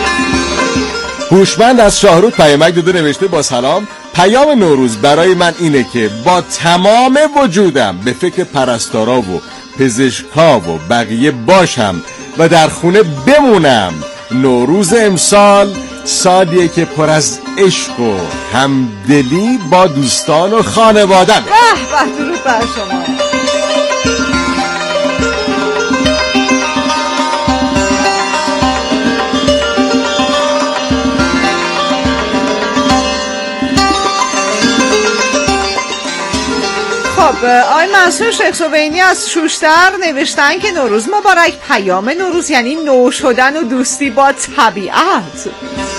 هوشمند از شاهرود پیامک داده، نوشته با سلام، پیام نوروز برای من اینه که با تمام وجودم به فکر پرستارا و پزشکا و بقیه باشم و در خونه بمونم. نوروز امسال سالیه که پر از عشق و همدلی با دوستان و خانواده‌ام. به درود بر شما. آقای منصور شیخ صبینی از شوشتر نوشتن که نوروز مبارک. پیام نوروز یعنی نو شدن و دوستی با طبیعت.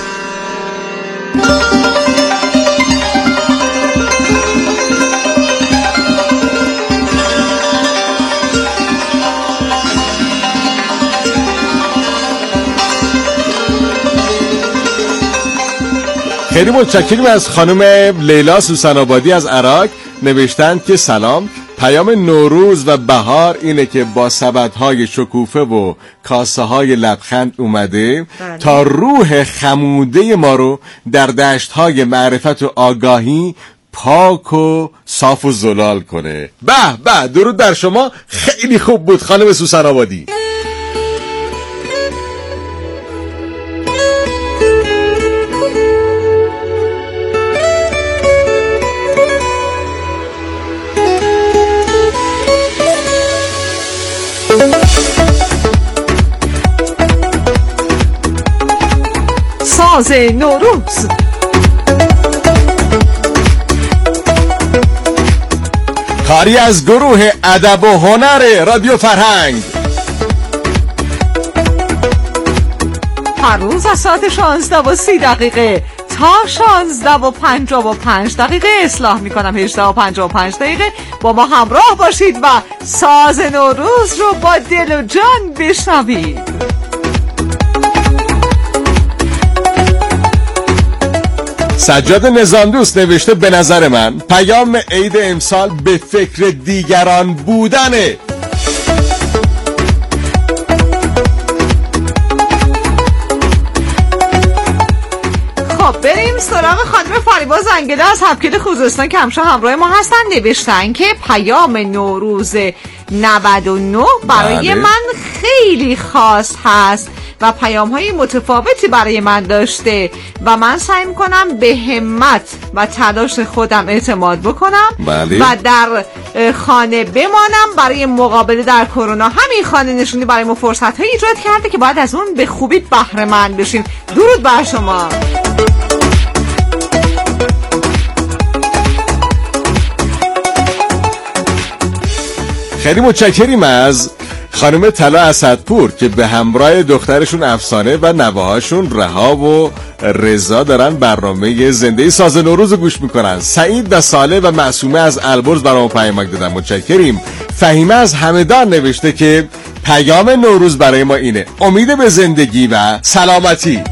خیلی متشکریم از خانم لیلا سوسن آبادی از عراق، نوشتند که سلام، پیام نوروز و بهار اینه که با سبدهای شکوفه و کاسه های لبخند اومده تا روح خموده ما رو در دشتهای معرفت و آگاهی پاک و صاف و زلال کنه. به درود در شما. خیلی خوب بود خانم سوسن آبادی. ساز نوروز. کاری از گروه ادب و هنر رادیو فرهنگ. هر روز از ساعت 16:30 تا 16:55 اصلاح میکنم 18:55 با ما همراه باشید و ساز نوروز رو با دل و جان بشنوید. سجاد نظام دوست نوشته به نظر من پیام عید امسال به فکر دیگران بودنه. خب بریم سراغ خانم فریبا زنگله از هبکده خوزستان که همشان همراه ما هستن. نوشتن که پیام نوروز 99 برای من خیلی خاص هست و پیام‌های متفاوتی برای من داشته و من سعی می‌کنم به همت و تلاش خودم اعتماد بکنم و در خانه بمانم برای مقابله در کرونا. همین خانه نشونی برای ما فرصت‌های ایجاد کرده که باید از اون به خوبی بهره مند بشیم. درود بر شما. خیلی متشکریم از خانم طلا اسدپور که به همراه دخترشون افسانه و نوه‌هاشون رها و رضا دارن برنامه زنده ساز نوروز گوش میکنن. سعید و صالح و معصومه از البرز برام پیامک دادن، متشکریم. فهیمه از همدان نوشته که پیام نوروز برای ما اینه امید به زندگی و سلامتی.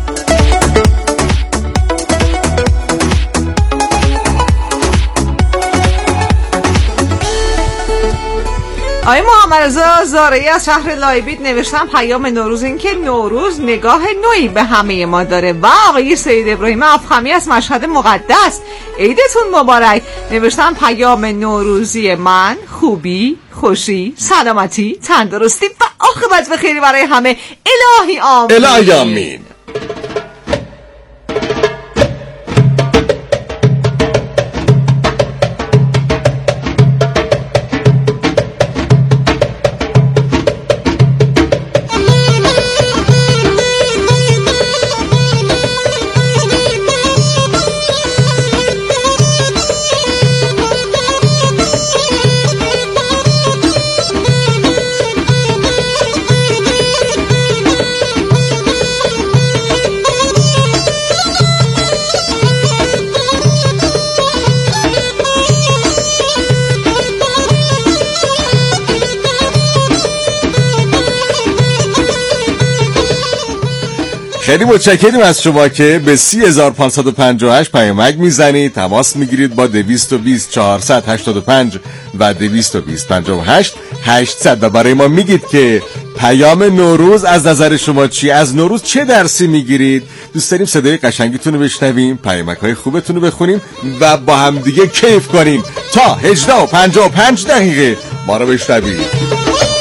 آقای محمد رضا زارعی از شهر لایبید نوشتن پیام نوروز این که نوروز نگاه نوعی به همه ما داره. و آقای سید ابراهیم افخمی از مشهد مقدس عیدتون مبارک نوشتن پیام نوروزی من خوبی، خوشی، سلامتی، تندرستی و عاقبت بخیری برای همه. الهی آمین. الهی آمین. خیلی متشکریم از شما که به 30558 پیامک میزنید، تماس میگیرید با 220 485 و 220 58 800 و برای ما میگید که پیام نوروز از نظر شما چی؟ از نوروز چه درسی میگیرید؟ دوست داریم صدای قشنگتون رو بشنویم، پیامک های خوبتون رو بخونیم و با هم دیگه کیف کنیم. تا 18:55 دقیقه ما رو بشنوید.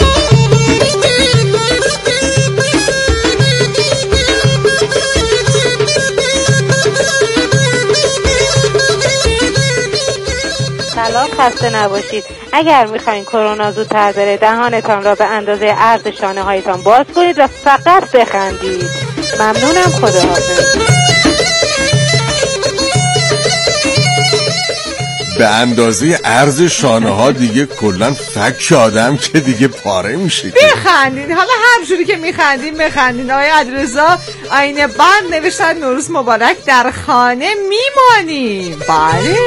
سلام، خسته نباشید. اگر میخواین کرونا زودتر بره دهانتان را به اندازه عرض شانه هایتان باز کنید و فقط بخندید. ممنونم، خداحافظ. به اندازه عرض شانه ها دیگه کلن فک آدم که دیگه پاره میشه. بخندید، حالا هر جوری که میخندید بخندید. آقای علیرضا آینه بند نوشتن نوروز مبارک، در خانه میمانیم. بله.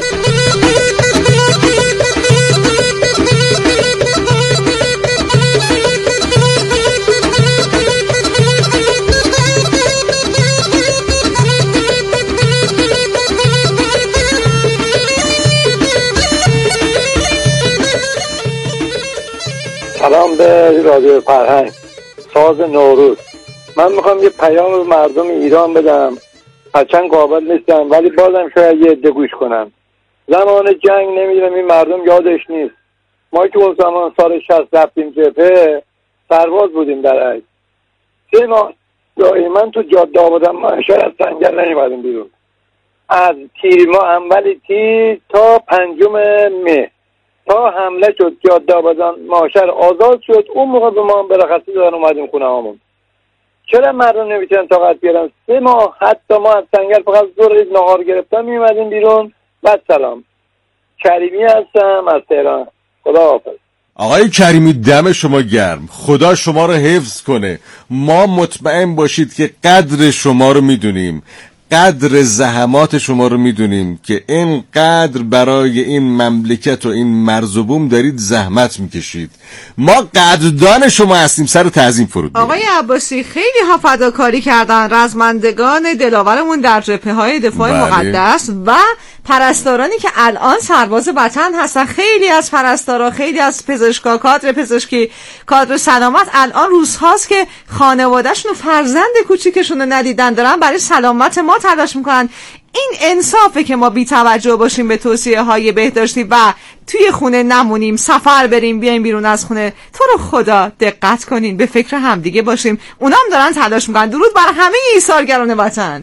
سلام به رادیو فرهنگ، ساز نوروز. من میخوام یه پیام به مردم ایران بدم، هرچند قابل نیستم ولی بازم شاید یه عده گوش کنم. زمان جنگ نمیدونم این مردم یادش نیست. ما که اون زمان سال 60 رفتیم جبهه، سرباز بودیم در عید. 3 ماه من تو جاده آبادان معاشر از سنگر نمیمدیم بیرون. از تیر ماه اولی تیر تا 5 مه تا حمله شد جاده آبادان معاشر آزاد شد. اون موقع به ما برخصی دادن اومدیم خونه هامون. چرا مردم نمیتونن طاقت بیارن؟ 3 ماه حتی ما از سنگر فقط ظهر نهار گرفتم میومدیم بیرون. بعد سلام، کریمی هستم از تهران. خداحافظ. آقای کریمی دم شما گرم، خدا شما رو حفظ کنه. ما مطمئن باشید که قدر شما رو میدونیم، قدر زحمات شما رو میدونیم که اینقدر برای این مملکت و این مرز و بوم دارید زحمت میکشید. ما قدردان شما هستیم. سر تعظیم فرود. آقای عباسی خیلی ها فداکاری کردن، رزمندگان دلاورمون در جبهه‌های دفاع مقدس و پرستارانی که الان سرباز وطن هستن. خیلی از پرستارا، خیلی از پزشکا، کادر پزشکی، کادر سلامت الان روزهاست که خانواده‌شون و فرزند کوچیکشون رو ندیدن، دارن برای سلامت ما تلاش میکنن. این انصافه که ما بی توجه باشیم به توصیه های بهداشتی و توی خونه نمونیم، سفر بریم بیایم بیرون از خونه. تو رو خدا دقت کنین، به فکر همدیگه باشیم. اونام دارن تلاش میکنن. درود بر همه ایثارگران وطن.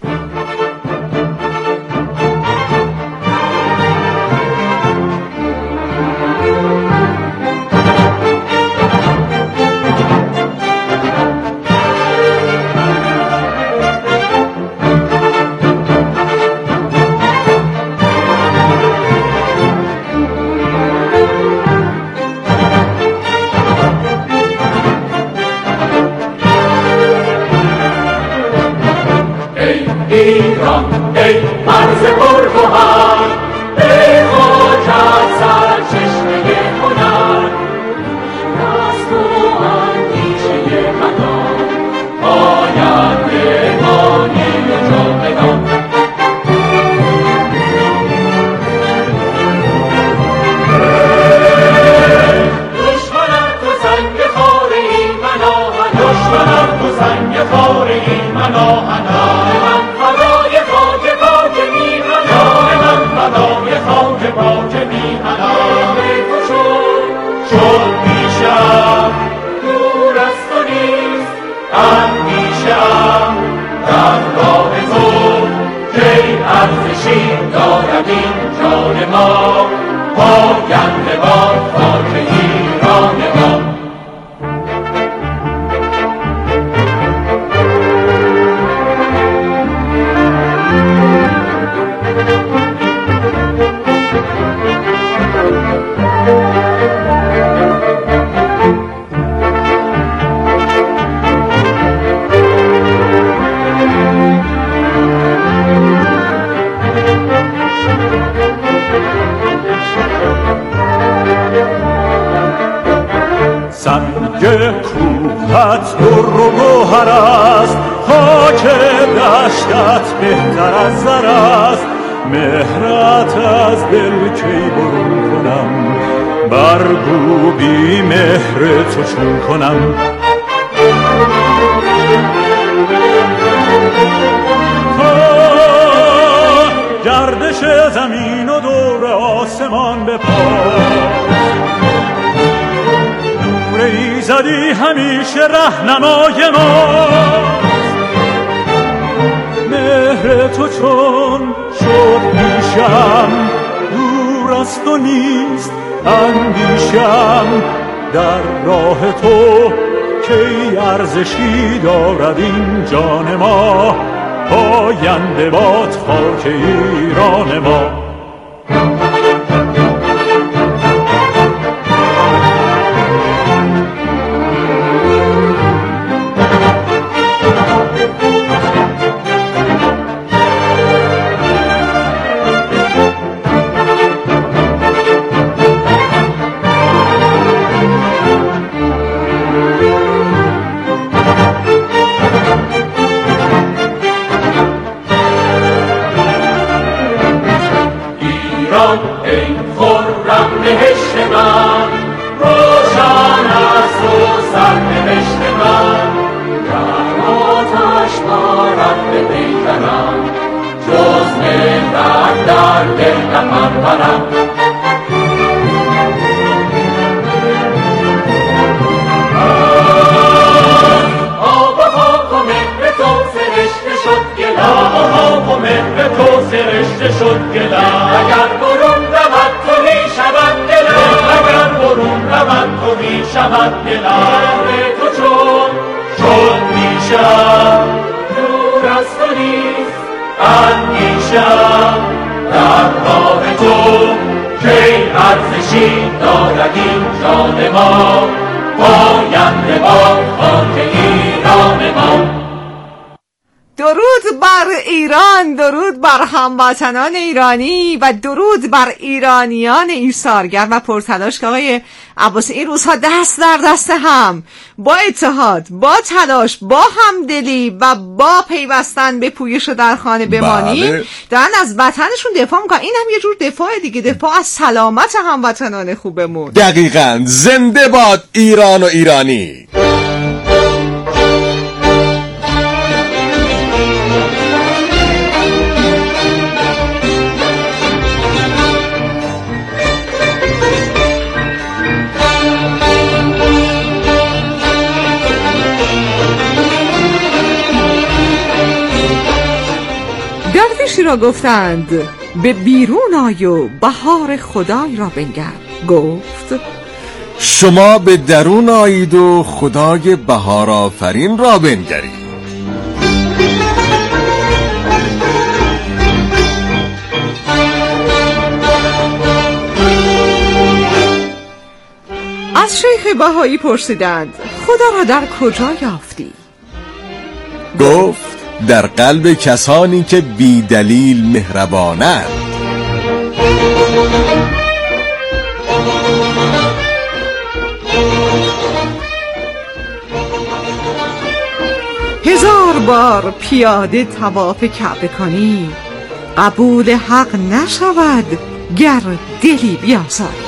ایران ای مرز پرگوهر، ای خاکت سرچشمه هنر، دست و اندیشه مردم آینده مانی و جاودان. دشمنم تو سنگ خار این مناهن، دشمنم تو سنگ خار این مناهن. دارد این جان ما، پاینده باد خاک ایران ما. کوهت در و گوهر است، اشکت بهتر از زر است، مهرت از دل کی برون کنم، برگو بی مهر تو چون کنم. تا گردش زمین و دور آسمان بپاس، نور ایزدی همیشه رهنمای ماست. مهر تو چون شد پیشم، دور است و نیست اندیشم، در راه تو کی ارزشی دارد این جان ما، پاینده باد خاک ایران ما. درود بر ایران، درود بر هموطنان ایرانی و درود بر ایرانیان ایثارگر و پرتلاش که آقای عباسی این روزها دست در دست هم با اتحاد، با تلاش، با همدلی و با پیوستن به پویش در خانه بمانیم دارن از وطنشون دفاع میکنن. این هم یه جور دفاع دیگه، دفاع از سلامت هموطنان خوبمون. دقیقاً. زنده باد ایران و ایرانی. درویشی را گفتند به بیرون آی و بهار خدای را بنگر. گفت شما به درون آیید و خدای بهار آفرین را بنگرید. از شیخ بهایی پرسیدند خدا را در کجا یافتی؟ گفت در قلب کسانی که بی دلیل مهربانند. هزار بار پیاده طواف کعبه کنی قبول حق نشود گر دلی بیازاری.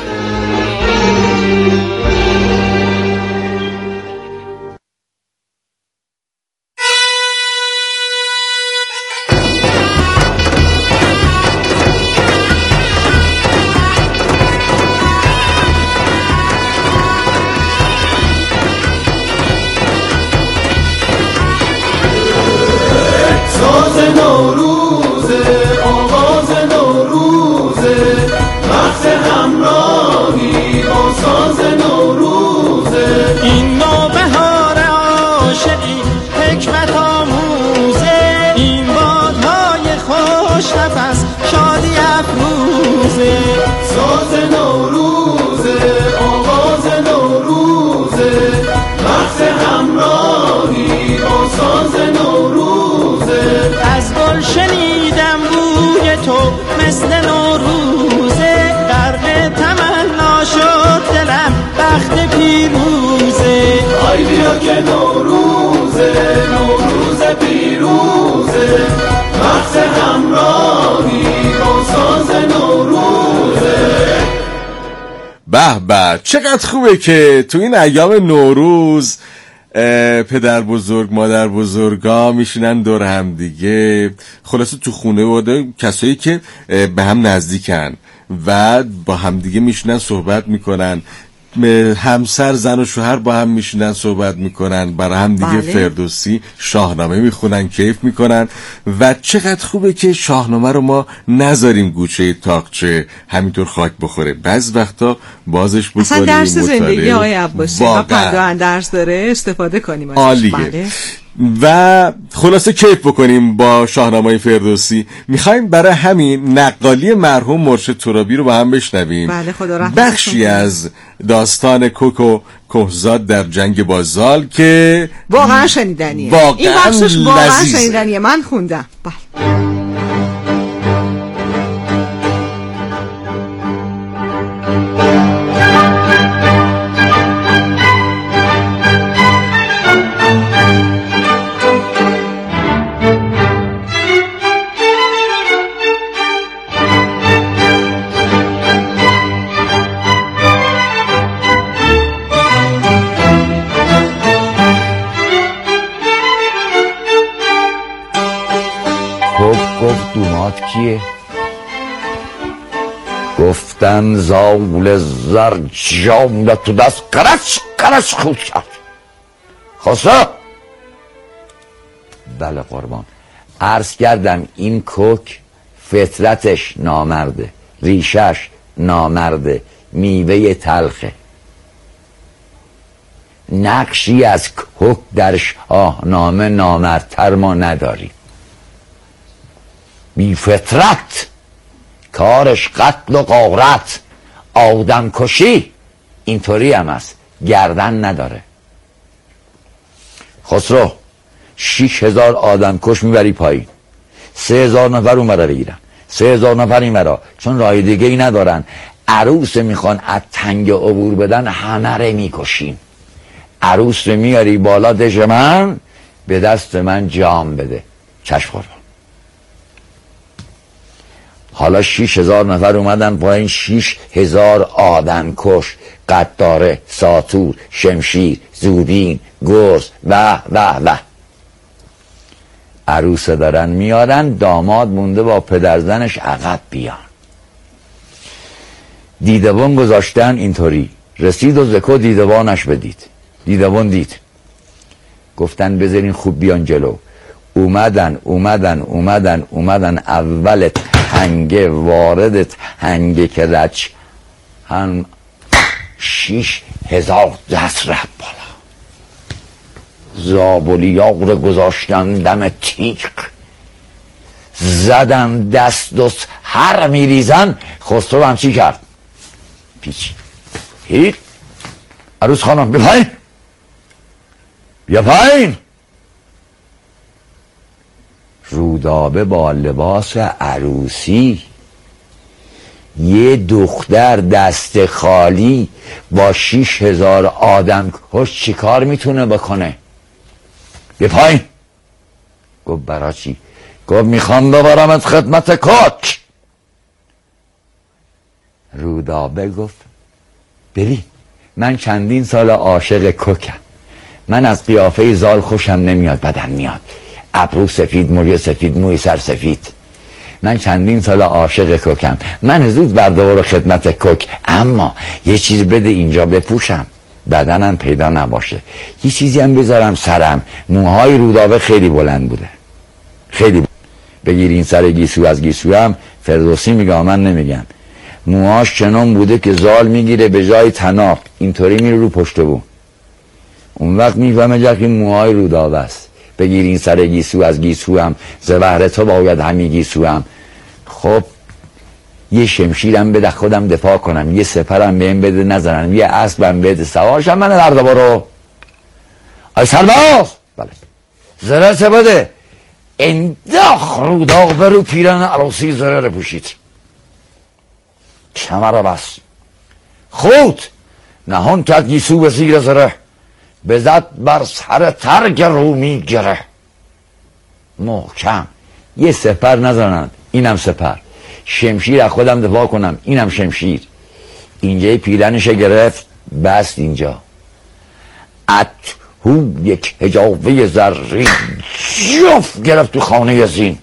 که نوروز پیروزه نوروزه، وقت همراهی با ساز نوروزه. به به، چقدر خوبه که تو این ایام نوروز پدر بزرگ مادر بزرگا میشینن دور هم دیگه، خلاصه تو خونه و کسایی که به هم نزدیکن و با هم دیگه میشینن صحبت میکنن، همسر زن و شوهر با هم میشینن صحبت میکنن، برای هم دیگه فردوسی شاهنامه میخونن، کیف میکنن. و چقدر خوبه که شاهنامه رو ما نذاریم گوشه تاقچه همینطور خاک بخوره، بعض وقتا بازش بکنیم. اصلا درس زندگی آقای عباسی و پندان درس داره، استفاده کنیم ازش. عالیه. و خلاصه کیف بکنیم با شاهنامه فردوسی. میخوایم برای همین نقالی مرحوم مرشد ترابی رو با هم بشنویم. بله، خدا رحمتش بخشی از داستان کوکو کهزاد در جنگ با زال که واقعا شنیدنیه، این بخشش واقعا شنیدنیه، من خوندم. بله. گفت دومات کیه؟ گفتن زاول زر جام تو دست قرش خود کرد. خسرو؟ بله قربان. عرض کردم این کوک فطرتش نامرده، ریشش نامرده، میوه تلخه. نقشی از کوک در شاهنامه نامردتر ما نداریم. بی فطرت، کارش قتل و غارت، آدم کشی، اینطوری هم است، گردن نداره. خسرو 6000 آدم کش میبری پایین، 3000 نفر اون برا بگیرن، 3000 نفر این برا، چون راه دیگه ای ندارن. عروس میخوان از تنگ عبور بدن، همه رو میکشیم. عروس رو میاری بالا دژ من، به دست من جام بده. چشم قربان. حالا 6000 نفر اومدن پایین، 6000 آدم کش، قطاره، ساتور، شمشیر، زوبین، گرز و عروسه دارن میارن، داماد مونده با پدرزنش عقب بیان. دیدبان گذاشتن اینطوری، رسید و زکو دیدبانش بدید. دیدبان دید، گفتن بذارین خوب بیان جلو. اومدن اول تنگه وارد تنگه که رچ هم 6000 دست رفت بالا. زابلیاق رو گذاشتن دم تیغ، زدن دست هر میریزن. خسرو هم چی کرد؟ پیچ. هیچ. عروس خانم بیا پایین. رودابه با لباس عروسی، یه دختر دست خالی با 6000 آدم کش چی کار میتونه بکنه؟ بیا پایین. گفت برا چی؟ گفت میخوام ببرم از خدمت کوک. رودابه گفت ببین، من چندین سال عاشق کوکم، من از قیافه زال خوشم نمیاد، بدم میاد، ابرو سفید، موی سفید، موی سر سفید. من چندین سال عاشق کوکم، من زود بردار خدمت کوک، اما یه چیز بده اینجا بپوشم، بدنم پیدا نباشه، یه چیزی هم بذارم سرم. موهای رودابه خیلی بلند بوده، خیلی بگیر این سر گیسو از گیسو هم فردوسی میگه، من نمیگم. موهاش چنان بوده که زال میگیره به جای طناب اینطوری میره رو پشت بو. اون وقت میفهمه که این موهای رودابه است. بگیر این سر گیسو از گیسو هم، زبهر تو باید همی گیسو هم. خب یه شمشیرم بده خودم دفاع کنم، یه سپرم بهم بده نزنم، یه اسبم بده سوارشم من درده برو. ای سرباز، بله زره چه بده؟ انداخ رودابه رو پیرن عروسی زره رو پوشید، کمر رو بس، خود نهان کرد گیسو به زیر زره، بزد بر سر ترگ رومی گره. محکم، یه سپر نزنند، اینم سپر، شمشیر از خودم دفاع کنم، اینم شمشیر. اینجا پیرنش گرفت بست اینجا، هو یک حجابه زرین جفت گرفت تو خانه زین.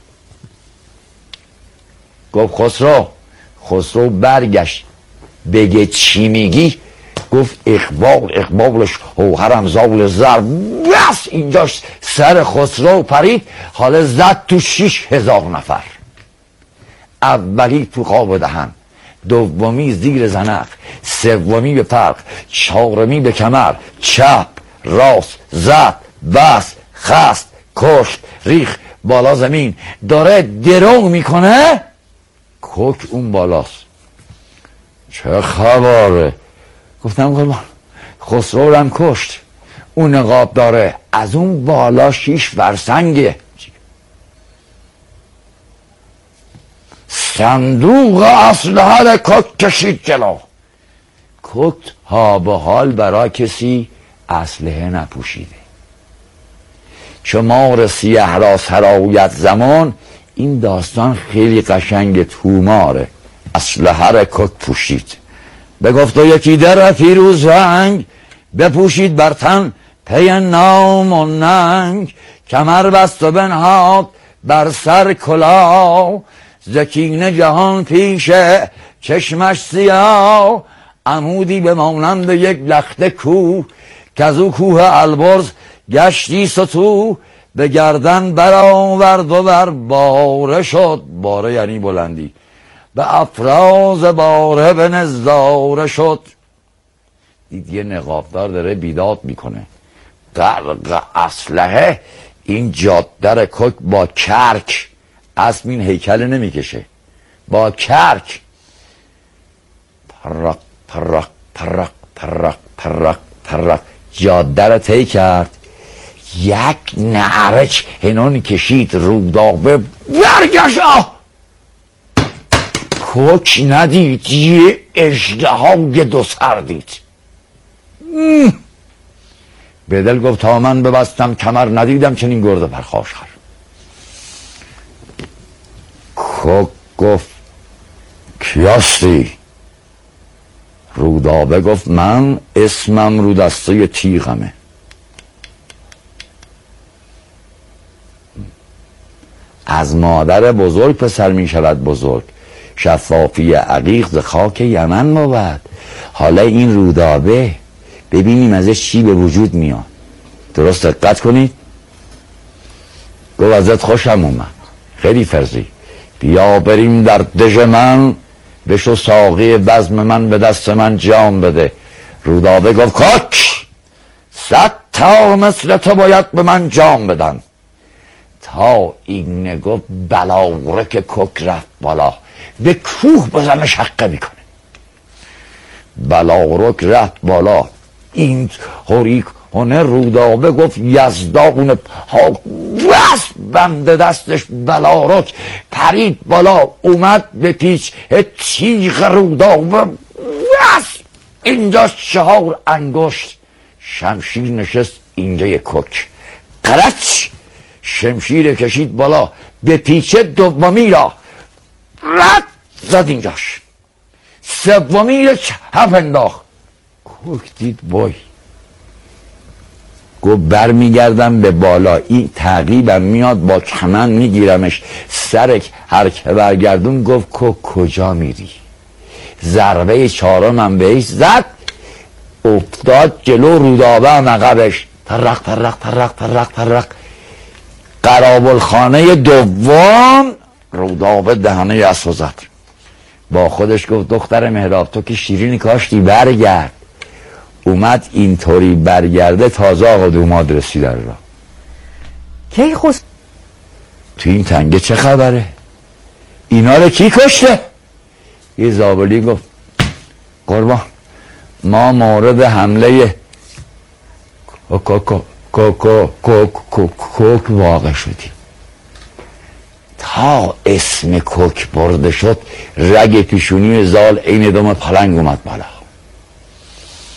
گفت خسرو برگشت بگه چی میگی؟ گفت اقبالش هوهرم زال زر. بس اینجاش سر خسرو پرید، حالا زد تو 6,000 نفر. اولی تو خواب دهن، دومی زیر زنق، سومی به فرق، چهارمی به کمر، چپ راست زد بس خست کشت ریخ بالا زمین. داره درو میکنه، کوک اون بالاست. چه خبره؟ گفتم قربان خسرو رم کشت، اون نقاب داره، از اون بالا 6 فرسنگه. صندوق اسلحه کوک کشید جلو. کوک ها به حال برای کسی اسلحه نپوشیده. شمار سیه را سرایت زمان، این داستان خیلی قشنگ توماره. اسلحه را کوک پوشید، بگفت و یکی در پیروز رنگ، بپوشید بر تن پی نام و ننگ. کمر بست و بنهاد بر سر کلاه، زکینه جهان پیشه چشمش سیاه. عمودی به مانند یک لخت کوه، که از او کوه البرز گشتی ستو. به گردن برآورد و بر باره شد، باره یعنی بلندی، به افراز باره به نظاره شد. دید یه نقابدار داره بیداد میکنه، غرق اسلحه. این جادر کوک با کرک، اسم این هیکل نمیکشه، با کرک پرق پرق پرق پرق پرق پرق جاده را طی کرد. یک نعرج هنون کشید رودابه، برگشت. کوک ندید، یه اژدهای 2 سر دید. به دل گفت تا من ببستم کمر، ندیدم چنین گرده پرخاشخر. کوک گفت کیاستی؟ رودابه گفت من اسمم رو دسته تیغمه. از مادر بزرگ پسر می شود بزرگ، شفافی عقیق ز خاک یمن بود. حالا این رودابه ببینیم ازش چی به وجود میاد. درست دقت کنید. گفت ازت خوشم اومد، خیلی فرزی، بیا بریم در دژ من، بشو ساقی بزم من، به دست من جام بده. رودابه گفت کوک 100 تا مثل تو باید به من جام بدن. تا این نگفت بلاورک کوک رفت بالا، به کوه بزنه شقه میکنه. بلاورک رفت بالا، این هوریک هنه. رودابه گفت یزدان پاک، بس بنده دستش بلاورک پرید بالا، اومد به پیچ تیغ رودابه، بس اینجا 4 انگشت شمشیر نشست اینجا کوک. قرچ شمشیر کشید بالا، به پیچه دومی را رد زد اینجاش، سومی را چپ انداخت. کوک دید وای، گفت برمیگردم به بالا، این تعقیبم میاد با کمن میگیرمش. سر هر که برگردون گفت کوک کجا میری؟ ضربه 4م بهش زد، افتاد جلو. رودابه هم عقبش، ترق ترق ترق ترق ترق. قرابالخانه دوم رودابه دهنه اسو زد. با خودش گفت دختر مهراب تو که شیرینی کاشتی، برگرد. اومد اینطوری برگرده، تازه آقا دوماد رسیدن را. کی تو این تنگه چه خبره؟ اینا رو کی کشته؟ یه زابلی گفت قربان ما مورد حمله کوک واقع شدیم. تا اسم کوک برده شد، رگ پیشونی زال عین دم پلنگ اومد بالا.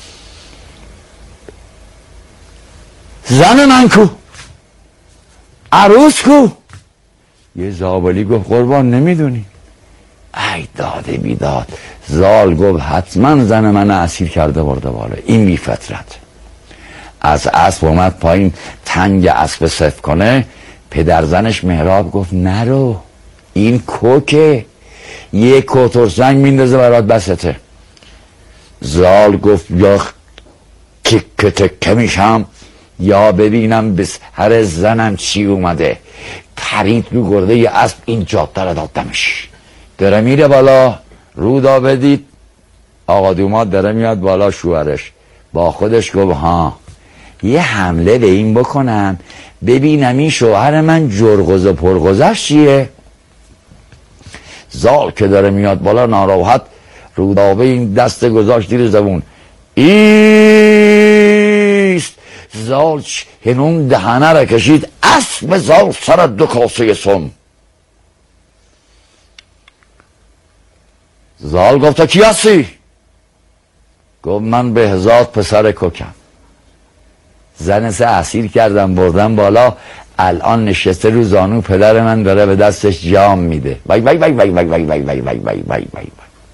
زن من کو؟ عروس کو؟ یه زابلی گفت قربان نمیدونی. ای داده بیداد. زال گفت حتما زن من اسیر کرده برده بالا، این بی فطرت. از اسب اومد پایین تنگ اسب صف کنه. پدر زنش مهراب گفت نرو، این کوکه، یه کوتور سنگ میندازه برات بسته. زال گفت یا تکه تکه میشم یا ببینم به سر زنم چی اومده. پرید رو گرده ی اسب، این جاده رو دادمش. داره میره بالا، رودا بدید آقا دوماد داره میاد بالا. شوهرش با خودش گفت ها یه حمله به این بکنم ببینم این شوهر من جرغز و پرغزش چیه. زال که داره میاد بالا ناراحت رودابه این دست گذاشت دیر زبون. ایست. زال هنون دهنه را کشید، اسب زال سر 2 کاسه سم. زال گفت تا کی هستی؟ گفت من بهزاد پسر کوکم. زن سه اسیر کردم بردم بالا، الان نشسته رو زانو پدر من داره به دستش جام میده. وای وای وای وای وای وای وای وای وای وای وای وای.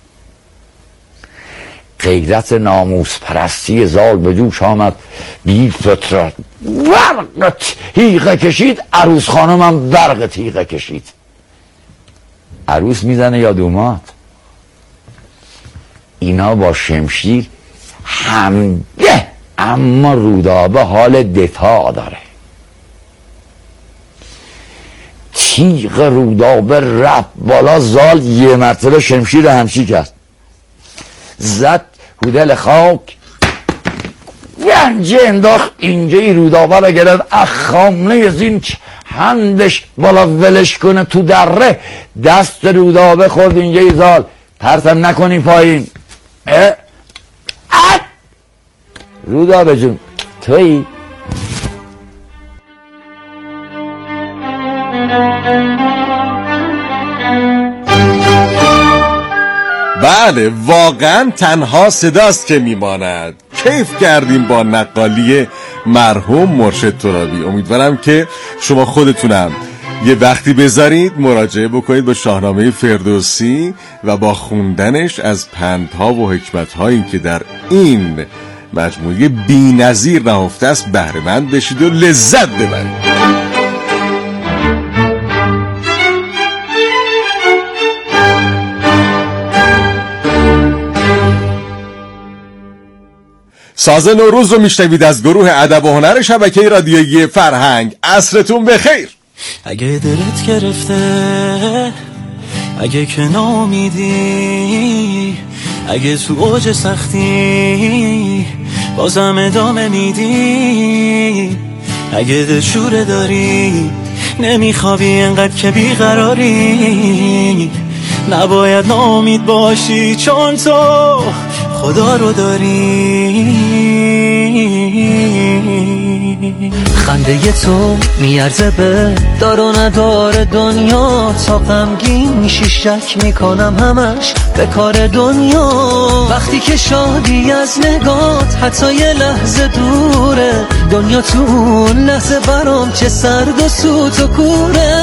غیرت ناموس پرستی زال به جوش آمد. بی فطرت برق تیغه کشید. عروس خانمم برق تیغه کشید. عروس میزنه یا دوماد؟ اینا با شمشیر همده، اما رودابه حال دفاع داره. تیغ رودابه رفت بالا. زال یه مرتبه شمشیر همچی کرد، زد هودل خاک، گنجه انداخت اینجای رودابه را گرفت. اخامنه زین هندش بالا ولش کنه تو دره. دست رودابه خورد اینجای زال. پرتم نکنی پایین. رودابه جون تویی؟ بله واقعا تنها صداست که میماند. کیف کردیم با نقالی مرحوم مرشد ترابی. امیدوارم که شما خودتونم یه وقتی بذارید مراجعه بکنید به شاهنامه فردوسی و با خوندنش از پندها و حکمتهایی که در این مجموعه بی‌نظیر نهفته است بهره مند بشید و لذت ببرید. ساز نوروز رو میشنوید از گروه ادب و هنر شبکه رادیویی فرهنگ. عصرتون بخیر. اگه دلت گرفته، اگه که نامیدی، اگه تو اوج سختی بازم ادامه میدی، اگه دلشوره داری نمیخوابی انقدر که بیقراری، نباید ناامید باشی چون تو خدا رو داری. خنده تو میارزه به دار و ندار دنیا، تا غمگین میشی شک میکنم همش به کار دنیا. وقتی که شادی از نگات حتی یه لحظه دوره، دنیا تو اون لحظه برام چه سرد و سوت و کوره.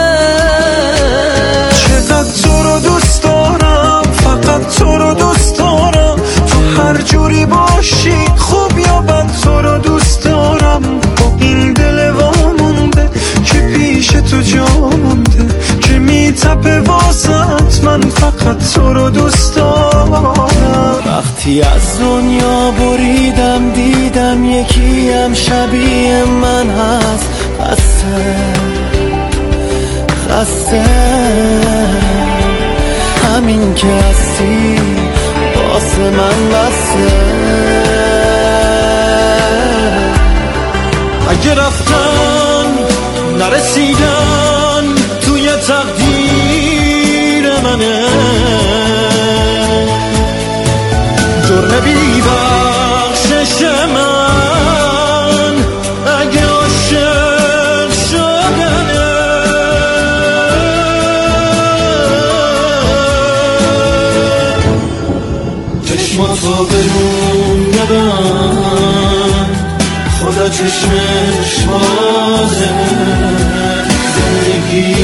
چقدر تو رو دوست دارم، فقط تو رو دوست دارم، تو هر جوری باشی خوب یا بد تو رو دوست دارم. با این دل وامونده که پیش تو جا مونده، که میتپه واسط من فقط تو رو دوست دارم. وقتی از دنیا بریدم دیدم یکیم شبیه من هست، خسته همین که هستی واسه من بسته. اگه رفتن نرسیدن توی تقدیر منه، جرم بی بخشش من اگه عاشق شدنه. چشماتو برون نبند، خدا چشمش